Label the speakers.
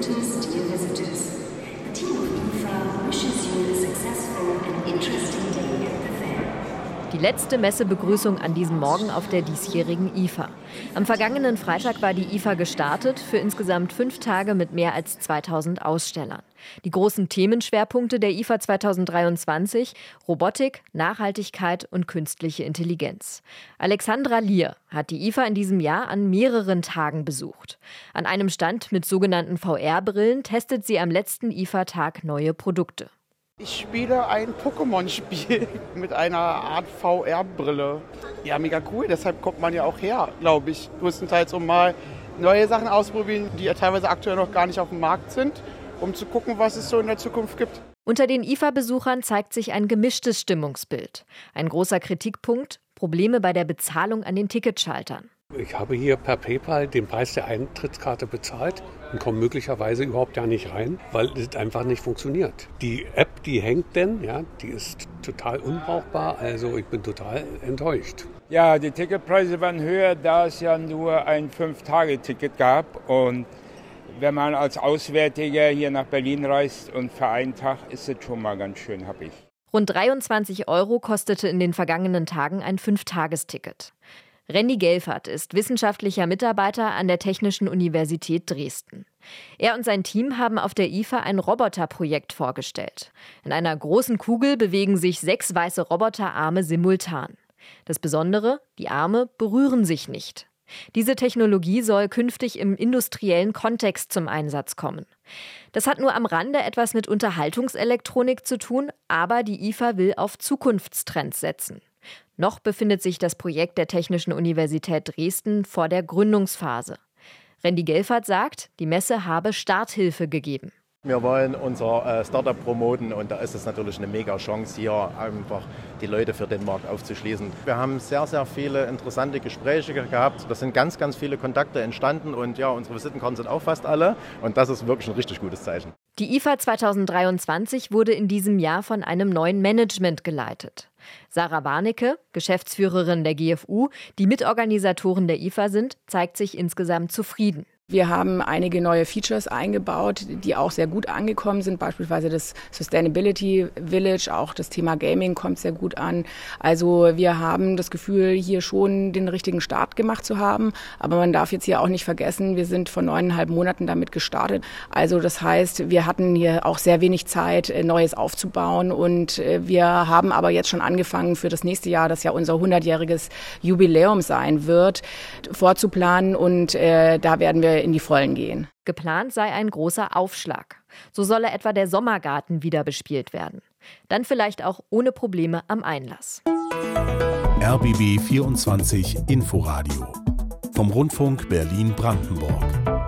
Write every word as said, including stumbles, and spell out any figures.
Speaker 1: exhibitors, dear visitors. The team of I F A wishes you a successful and interesting day at the fair.
Speaker 2: Die letzte Messebegrüßung an diesem Morgen auf der diesjährigen I F A. Am vergangenen Freitag war die I F A gestartet, für insgesamt fünf Tage mit mehr als zweitausend Ausstellern. Die großen Themenschwerpunkte der I F A zweitausenddreiundzwanzig: Robotik, Nachhaltigkeit und künstliche Intelligenz. Alexandra Lier hat die I F A in diesem Jahr an mehreren Tagen besucht. An einem Stand mit sogenannten V R-Brillen testet sie am letzten I F A-Tag neue Produkte.
Speaker 3: Ich spiele ein Pokémon-Spiel mit einer Art V R-Brille. Ja, mega cool, deshalb kommt man ja auch her, glaube ich. Größtenteils, um mal neue Sachen auszuprobieren, die ja teilweise aktuell noch gar nicht auf dem Markt sind, um zu gucken, was es so in der Zukunft gibt.
Speaker 2: Unter den I F A-Besuchern zeigt sich ein gemischtes Stimmungsbild. Ein großer Kritikpunkt: Probleme bei der Bezahlung an den Ticketschaltern.
Speaker 4: Ich habe hier per PayPal den Preis der Eintrittskarte bezahlt und komme möglicherweise überhaupt ja nicht rein, weil es einfach nicht funktioniert. Die App, die hängt denn, ja, die ist total unbrauchbar, also ich bin total enttäuscht.
Speaker 5: Ja, die Ticketpreise waren höher, da es ja nur ein fünf-Tage-Ticket gab. Und wenn man als Auswärtiger hier nach Berlin reist und für einen Tag, ist es schon mal ganz schön happig.
Speaker 2: Rund dreiundzwanzig Euro kostete in den vergangenen Tagen ein Fünf-Tagesticket. Randy Gelfert ist wissenschaftlicher Mitarbeiter an der Technischen Universität Dresden. Er und sein Team haben auf der I F A ein Roboterprojekt vorgestellt. In einer großen Kugel bewegen sich sechs weiße Roboterarme simultan. Das Besondere: Die Arme berühren sich nicht. Diese Technologie soll künftig im industriellen Kontext zum Einsatz kommen. Das hat nur am Rande etwas mit Unterhaltungselektronik zu tun, aber die I F A will auf Zukunftstrends setzen. Noch befindet sich das Projekt der Technischen Universität Dresden vor der Gründungsphase. Randy Gelfert sagt, die Messe habe Starthilfe gegeben.
Speaker 6: Wir wollen unser äh, Startup promoten und da ist es natürlich eine mega Chance, hier einfach die Leute für den Markt aufzuschließen. Wir haben sehr, sehr viele interessante Gespräche gehabt. Da sind ganz, ganz viele Kontakte entstanden und ja, unsere Visitenkarten sind auch fast alle und das ist wirklich ein richtig gutes Zeichen.
Speaker 2: Die I F A zweitausenddreiundzwanzig wurde in diesem Jahr von einem neuen Management geleitet. Sarah Warnecke, Geschäftsführerin der G F U, die Mitorganisatoren der I F A sind, zeigt sich insgesamt zufrieden.
Speaker 7: Wir haben einige neue Features eingebaut, die auch sehr gut angekommen sind. Beispielsweise das Sustainability Village, auch das Thema Gaming kommt sehr gut an. Also wir haben das Gefühl, hier schon den richtigen Start gemacht zu haben. Aber man darf jetzt hier auch nicht vergessen, wir sind vor neuneinhalb Monaten damit gestartet. Also das heißt, wir hatten hier auch sehr wenig Zeit, Neues aufzubauen. Und wir haben aber jetzt schon angefangen, für das nächste Jahr, das ja unser hundertjähriges Jubiläum sein wird, vorzuplanen. Und äh, da werden wir in die Vollen gehen.
Speaker 2: Geplant sei ein großer Aufschlag. So solle etwa der Sommergarten wieder bespielt werden. Dann vielleicht auch ohne Probleme am Einlass.
Speaker 8: R B B vierundzwanzig Inforadio vom Rundfunk Berlin-Brandenburg.